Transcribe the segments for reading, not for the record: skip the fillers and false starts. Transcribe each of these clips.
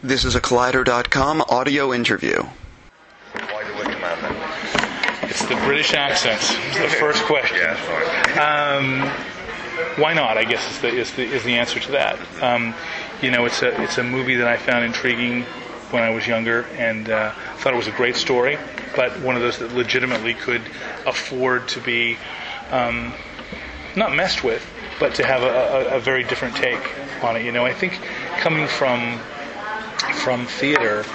This is a Collider.com audio interview. Why the Wicker Man then? It's the British accent. It's the first question. Yeah, Why not? I guess is the answer to that. It's a movie that I found intriguing when I was younger, and thought it was a great story, but one of those that legitimately could afford to be not messed with, but to have a very different take on it. I think coming from theater,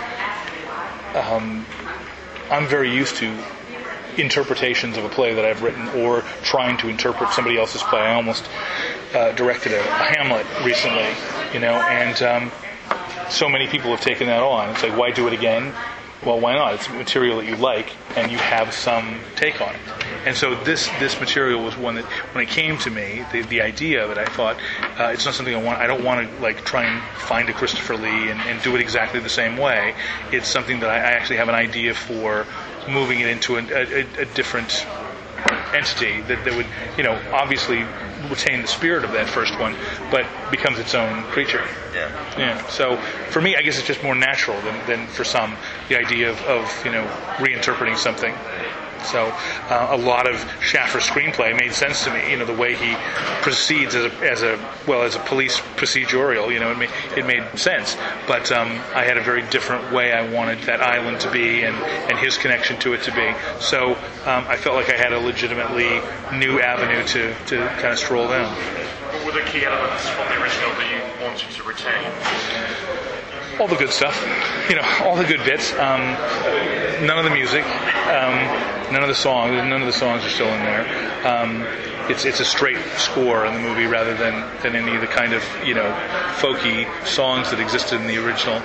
I'm very used to interpretations of a play that I've written, or trying to interpret somebody else's play. I almost directed a Hamlet recently, and so many people have taken that on. It's like, why do it again? Well, why not? It's material that you like, and you have some take on it. And so this material was one that, when it came to me, the idea of it, I thought, it's not something I want. I don't want to try and find a Christopher Lee and do it exactly the same way. It's something that I actually have an idea for moving it into a different entity that would, obviously retain the spirit of that first one, but becomes its own creature. Yeah. So for me, I guess it's just more natural than for some, the idea of reinterpreting something. So a lot of Schaffer's screenplay made sense to me. The way he proceeds as a police procedural. It made sense. But I had a very different way I wanted that island to be, and his connection to it to be. So I felt like I had a legitimately new avenue to kind of stroll down. What were the key elements from the original that you wanted to retain? All the good stuff, all the good bits. None of the music, none of the songs. None of the songs are still in there. It's a straight score in the movie rather than any of the kind of folky songs that existed in the original.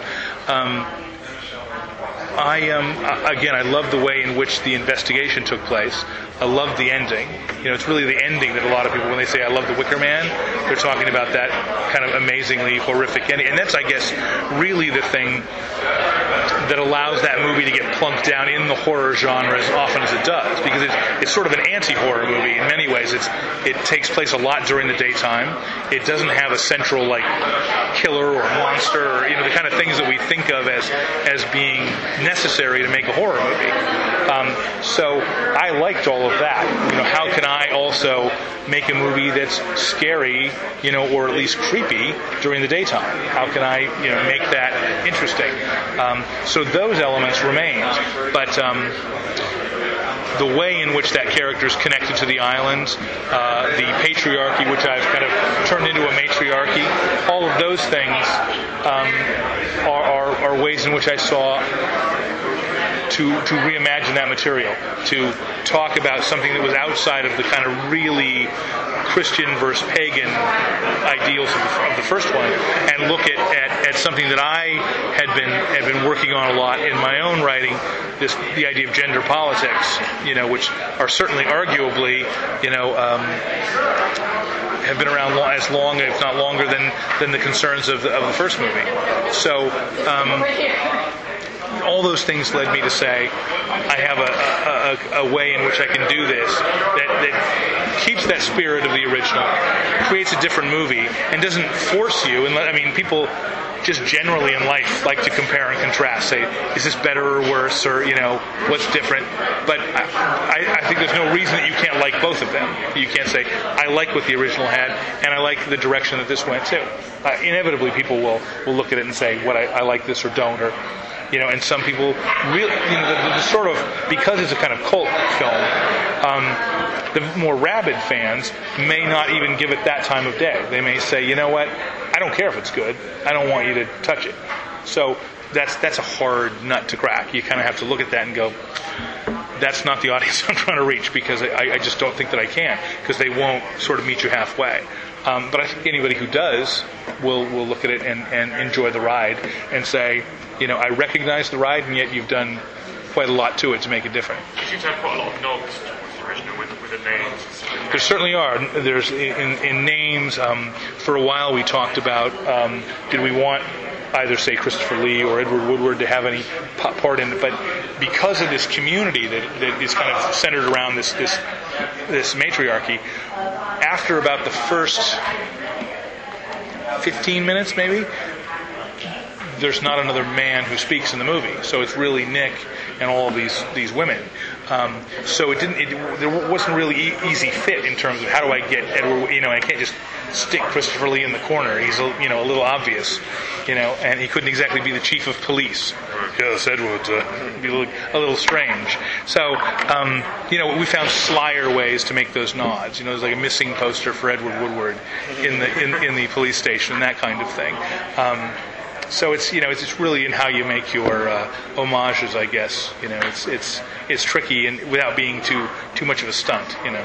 I love the way in which the investigation took place. I love the ending. It's really the ending that a lot of people, when they say I love the Wicker Man, they're talking about that kind of amazingly horrific ending. And that's, I guess, really the thing that allows that movie to get plunked down in the horror genre as often as it does, because it's sort of an anti-horror movie in many ways. It takes place a lot during the daytime. It doesn't have a central killer or monster, or the kind of things that we think of as being necessary to make a horror movie. So I liked all of that. How can I also make a movie that's scary, or at least creepy during the daytime? How can I, make that interesting? So those elements remained, but the way in which that character is connected to the island, the patriarchy, which I've kind of turned into a matriarchy, all of those things are ways in which I saw to reimagine that material, to talk about something that was outside of the kind of really Christian versus pagan ideals of the first one, and look at something that I had been working on a lot in my own writing, the idea of gender politics, which are certainly arguably, have been around as long, if not longer, than the concerns of the first movie. So all those things led me to say, I have a way in which I can do this that keeps that spirit of the original, creates a different movie, and doesn't force you. And people just generally in life like to compare and contrast, say, is this better or worse, or what's different? But I think there's no reason that you can't like both of them. You can't say, I like what the original had, and I like the direction that this went too. Inevitably, people will look at it and say, what I like this or don't, or and some people really, the sort of, because it's a kind of cult film, the more rabid fans may not even give it that time of day. They may say, you know what, I don't care if it's good. I don't want you to touch it. So that's a hard nut to crack. You kind of have to look at that and go, that's not the audience I'm trying to reach, because I just don't think that I can, because they won't sort of meet you halfway. But I think anybody who does will look at it and enjoy the ride and say, I recognize the ride, and yet you've done quite a lot to it to make it different. You seem to have quite a lot of nods towards the original with the names. There certainly are. There's in names. For a while, we talked about did we want either, say, Christopher Lee or Edward Woodward to have any part in it, but because of this community that is kind of centered around this matriarchy, after about the first 15 minutes, maybe, there's not another man who speaks in the movie. So it's really Nick and all of these women. So there wasn't really easy fit in terms of how do I get Edward. I can't just stick Christopher Lee in the corner. He's a little obvious, and he couldn't exactly be the chief of police. Yes, Edward, it'd be a little strange. So we found slyer ways to make those nods. There's like a missing poster for Edward Woodward in the police station and that kind of thing. So it's really in how you make your homages, I guess. It's tricky and without being too much of a stunt. In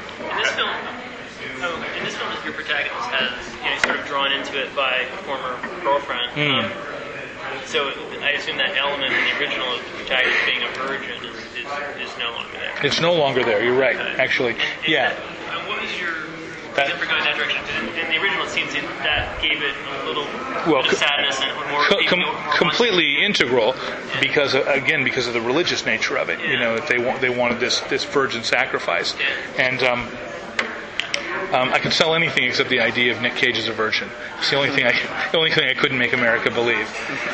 this film, your protagonist has sort of drawn into it by a former girlfriend. So I assume that element in the original of the protagonist being a virgin is no longer there. It's no longer there. You're right. Actually, yeah. What was your reason for going that direction? In the original, it seems that gave it a little bit of sadness and more completely integral because of the religious nature of it. That they wanted this virgin sacrifice, and I could sell anything except the idea of Nick Cage as a virgin. It's the only thing I couldn't make America believe.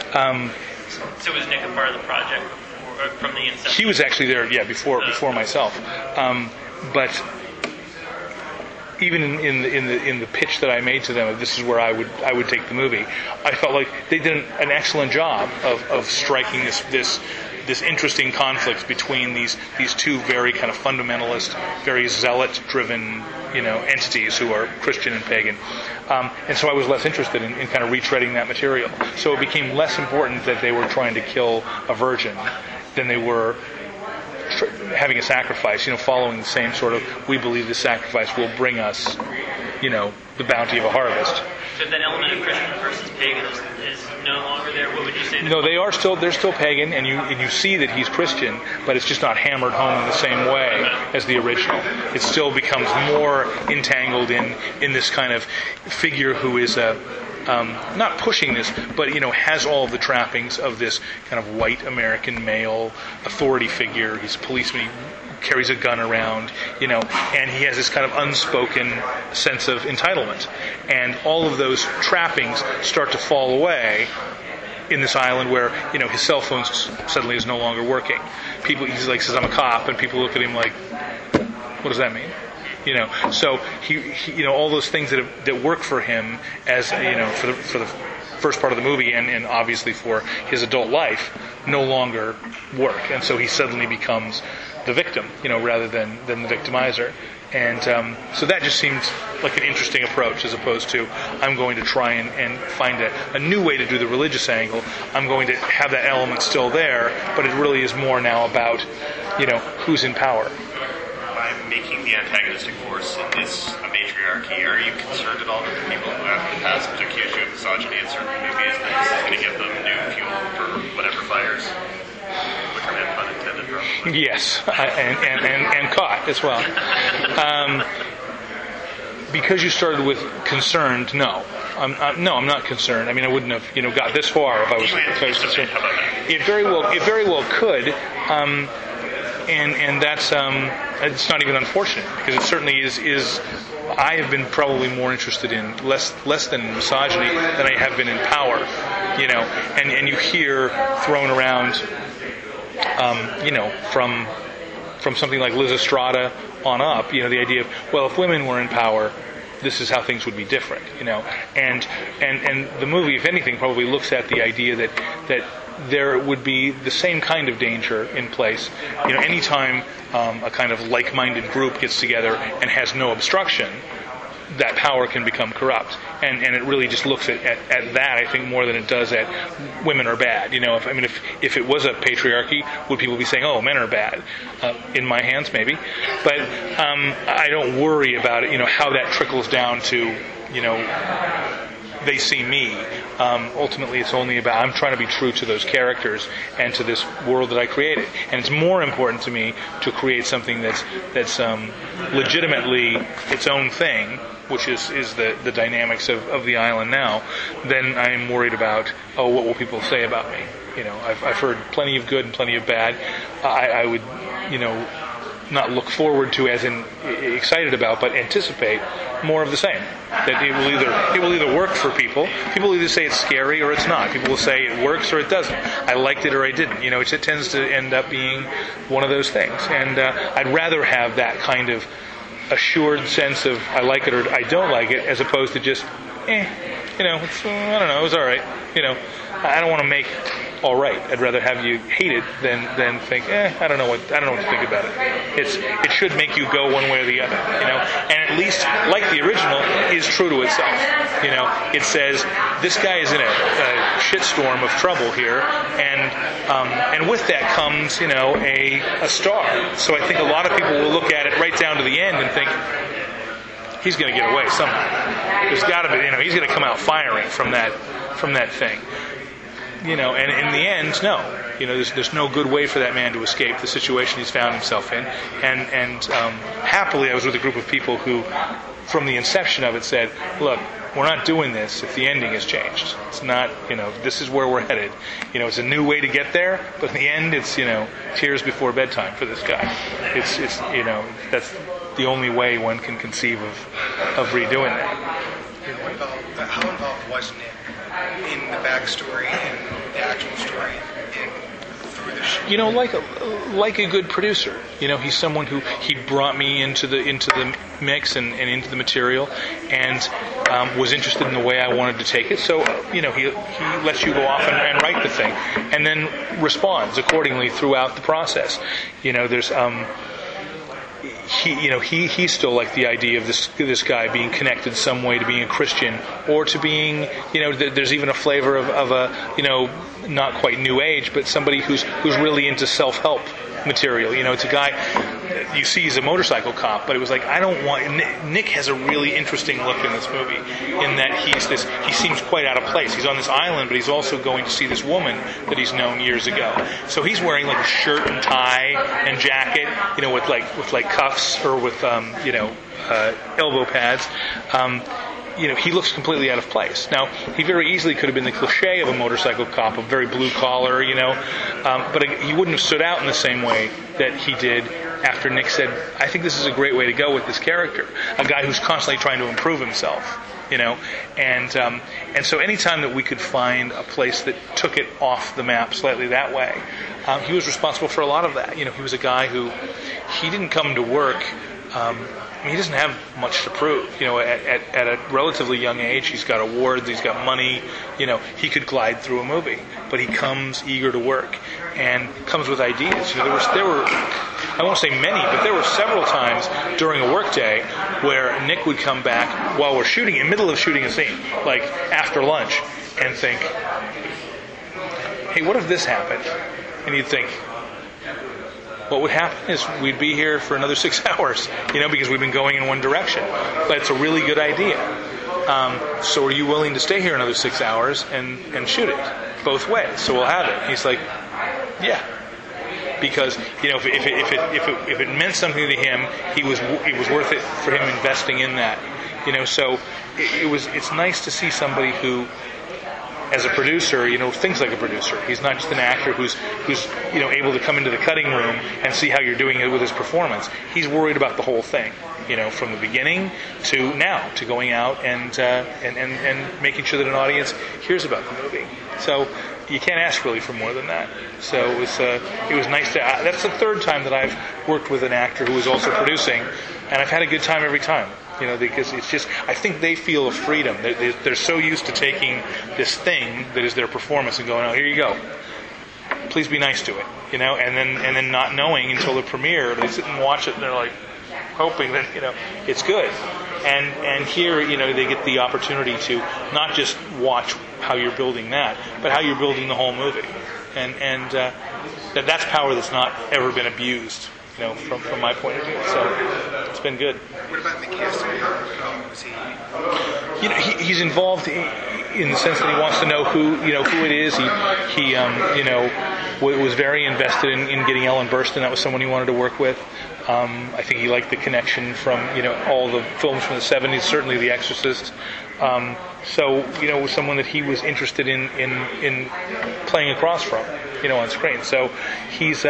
So was Nick a part of the project from the inception? He was actually there, before myself. But even in the pitch that I made to them, this is where I would take the movie. I felt like they did an excellent job of striking this interesting conflict between these two very kind of fundamentalist, very zealot-driven entities who are Christian and pagan. And so I was less interested in kind of retreading that material. So it became less important that they were trying to kill a virgin than they were having a sacrifice, following the same sort of, we believe this sacrifice will bring us, the bounty of a harvest. So if that element of Christian versus pagan is no longer there, what would you say? No, they're still pagan, and you see that he's Christian, but it's just not hammered home in the same way as the original. It still becomes more entangled in this kind of figure who is not pushing this, but has all of the trappings of this kind of white American male authority figure. He's a policeman. He carries a gun around, and he has this kind of unspoken sense of entitlement. And all of those trappings start to fall away in this island where, his cell phone suddenly is no longer working. He says, I'm a cop, and people look at him like, what does that mean? So he all those things that work for him as for the first part of the movie and obviously for his adult life no longer work, and so he suddenly becomes the victim, rather than the victimizer, and so that just seemed like an interesting approach as opposed to I'm going to try and find a new way to do the religious angle. I'm going to have that element still there, but it really is more now about who's in power. Making the antagonistic force in this a matriarchy, are you concerned at all that the people who have in the past accused you of misogyny in certain movies that this is going to give them new fuel for whatever fires? Which are meant pun intended, probably. Yes, and caught as well. Because you started with concerned, no. I'm not concerned. I mean, I wouldn't have got this far if I was concerned. It very well could. And that's it's not even unfortunate because it certainly is. I have been probably more interested in less than misogyny than I have been in power, and you hear thrown around, from something like Liz Estrada on up, the idea of, well, if women were in power, this is how things would be different, and the movie, if anything, probably looks at the idea that there would be the same kind of danger in place. Anytime a kind of like-minded group gets together and has no obstruction, that power can become corrupt. And it really just looks at that, I think, more than it does at women are bad. If it was a patriarchy, would people be saying, oh, men are bad? In my hands, maybe. But I don't worry about it, how that trickles down to, they see me. Ultimately, it's only about I'm trying to be true to those characters and to this world that I created. And it's more important to me to create something that's legitimately its own thing, which is the dynamics of the island now, than I am worried about, what will people say about me? I've heard plenty of good and plenty of bad. I would, not look forward to as in excited about, but anticipate more of the same. That it will either work for people. People either say it's scary or it's not. People will say it works or it doesn't. I liked it or I didn't. It tends to end up being one of those things. And I'd rather have that kind of assured sense of I like it or I don't like it, as opposed to just, it's, I don't know, it was all right. I don't want to make all right. I'd rather have you hate it than think, I don't know what to think about it. It should make you go one way or the other, And at least, like the original, is true to itself. It says this guy is in a shitstorm of trouble here, and with that comes, a star. So I think a lot of people will look at it right down to the end and think, he's going to get away somehow. There's got to be, he's going to come out firing from that thing. And in the end, no. There's no good way for that man to escape the situation he's found himself in. And happily, I was with a group of people who, from the inception of it, said, look, we're not doing this if the ending has changed. It's not, this is where we're headed. It's a new way to get there, but in the end, it's, tears before bedtime for this guy. It's that's the only way one can conceive of redoing that. How involved was Nick in the backstory and the actual story through the show? Like a good producer. He's someone who he brought me into the mix and into the material, and was interested in the way I wanted to take it. So he lets you go off and write the thing, and then responds accordingly throughout the process. There's he still liked the idea of this guy being connected some way to being a Christian, or to being, there's even a flavor of a, not quite new age, but somebody who's really into self-help material. It's a guy you see he's a motorcycle cop, but it was like, I don't want. Nick has a really interesting look in this movie, in that he seems quite out of place. He's on this island, but he's also going to see this woman that he's known years ago. So he's wearing like a shirt and tie and jacket, with like cuffs or with elbow pads. He looks completely out of place. Now, he very easily could have been the cliche of a motorcycle cop, a very blue collar, but he wouldn't have stood out in the same way that he did after Nick said, I think this is a great way to go with this character, a guy who's constantly trying to improve himself, and so anytime that we could find a place that took it off the map slightly that way, he was responsible for a lot of that. He was a guy who, he didn't come to work, he doesn't have much to prove. At a relatively young age, he's got awards, he's got money. He could glide through a movie, but he comes eager to work and comes with ideas. There were, I won't say many, but there were several times during a workday where Nick would come back while we're shooting, in the middle of shooting a scene, like after lunch, and think, "Hey, what if this happened?" And you'd think, what would happen is we'd be here for another 6 hours, because we've been going in one direction. But it's a really good idea. So are you willing to stay here another 6 hours and shoot it both ways? So we'll have it. And he's like, yeah. Because, if it meant something to him, it was worth it for him investing in that. So it's nice to see somebody who, as a producer, thinks like a producer. He's not just an actor who's able to come into the cutting room and see how you're doing it with his performance. He's worried about the whole thing, from the beginning to now, to going out and making sure that an audience hears about the movie. So you can't ask really for more than that. So it was nice to. That's the third time that I've worked with an actor who was also producing, and I've had a good time every time. Because it's just, I think they feel a freedom. They're so used to taking this thing that is their performance and going, oh, here you go. Please be nice to it, and then not knowing until the premiere, they sit and watch it and they're like, hoping that, it's good. And here, they get the opportunity to not just watch how you're building that, but how you're building the whole movie. And that's power that's not ever been abused, from my point of view. So it's been good. What about McCaskill? How was he? He's involved in the sense that he wants to know who it is. He was very invested in getting Ellen Burstyn. That was someone he wanted to work with. I think he liked the connection from all the films from the 70s, certainly The Exorcist. So was someone that he was interested in playing across from, on screen. So he's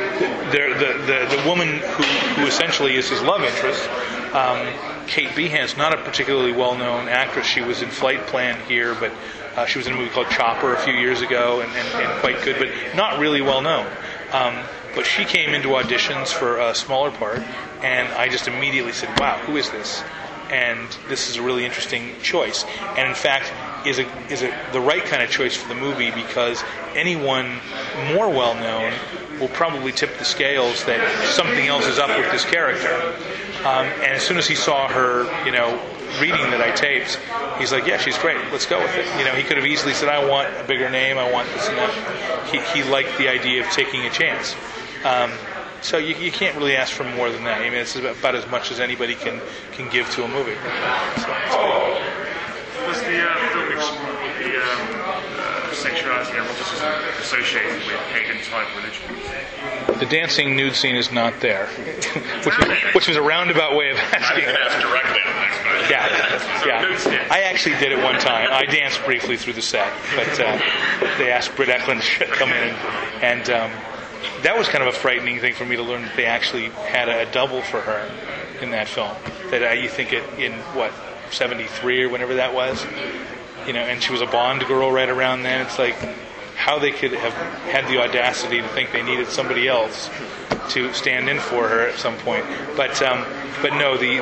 the woman who essentially is his love interest. Kate Behan's not a particularly well-known actress. She was in Flight Plan here, but she was in a movie called Chopper a few years ago, and quite good, but not really well-known. But she came into auditions for a smaller part, and I just immediately said, wow, who is this? And this is a really interesting choice. And in fact, is the right kind of choice for the movie, because anyone more well-known will probably tip the scales that something else is up with this character. And as soon as he saw her, reading that I taped, he's like, yeah, she's great, let's go with it. He could have easily said, I want a bigger name, I want this and that. He liked the idea of taking a chance. So you can't really ask for more than that. I mean, it's about as much as anybody can give to a movie. So, was the film explore the sexuality and eroticism associated with pagan-type religions? The dancing nude scene is not there, which was a roundabout way of asking. I'm going to ask directly on the next question. Yeah. I actually did it one time. I danced briefly through the set, but they asked Britt Eklund to come in, and that was kind of a frightening thing for me to learn, that they actually had a double for her in that film. That you think in 73 or whenever that was, and she was a Bond girl right around then. It's like how they could have had the audacity to think they needed somebody else to stand in for her at some point. But no, the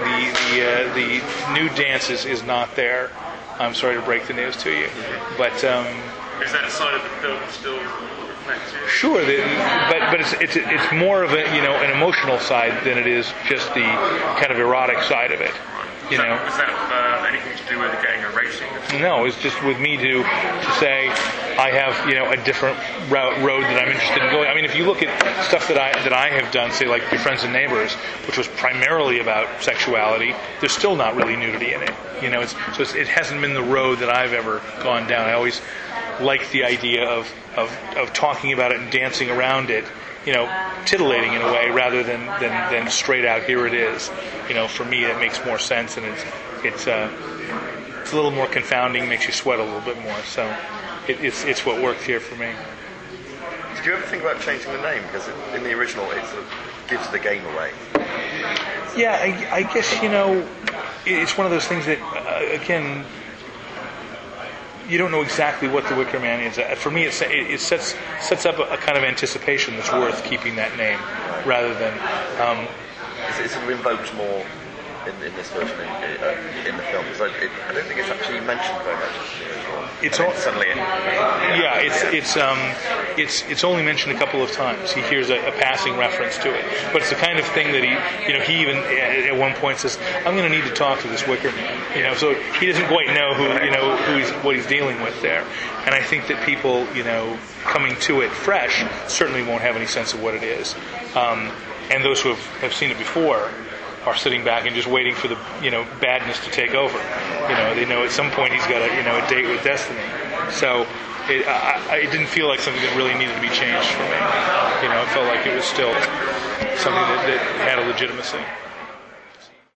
nude dance is not there. I'm sorry to break the news to you, but is that side of the film still reflected? Sure, but it's more of an emotional side than it is just the kind of erotic side of it. Is that anything to do with getting a rating? No, it's just with me to say I have a different road that I'm interested in going. I mean, if you look at stuff that I have done, say like Your Friends and Neighbors, which was primarily about sexuality, there's still not really nudity in it. It hasn't been the road that I've ever gone down. I always liked the idea of talking about it and dancing around it, titillating in a way rather than straight out, here it is. For me that makes more sense, and it's a little more confounding, makes you sweat a little bit more. So it's what worked here for me. Did you ever think about changing the name? Because in the original it sort of gives the game away. Yeah, I guess, it's one of those things that, again, you don't know exactly what the Wicker Man is. For me, it sets up a kind of anticipation that's worth keeping that name, rather than... It sort of invokes more in this version in the film, because I don't think it's actually mentioned very much in the original. It's only mentioned a couple of times. He hears a passing reference to it, but it's the kind of thing that he even at one point says, "I'm going to need to talk to this Wicker Man." So he doesn't quite know what he's dealing with there. And I think that people, coming to it fresh, certainly won't have any sense of what it is. And those who have seen it before are sitting back and just waiting for the badness to take over. They know at some point he's got a date with destiny. So it didn't feel like something that really needed to be changed for me. It felt like it was still something that had a legitimacy.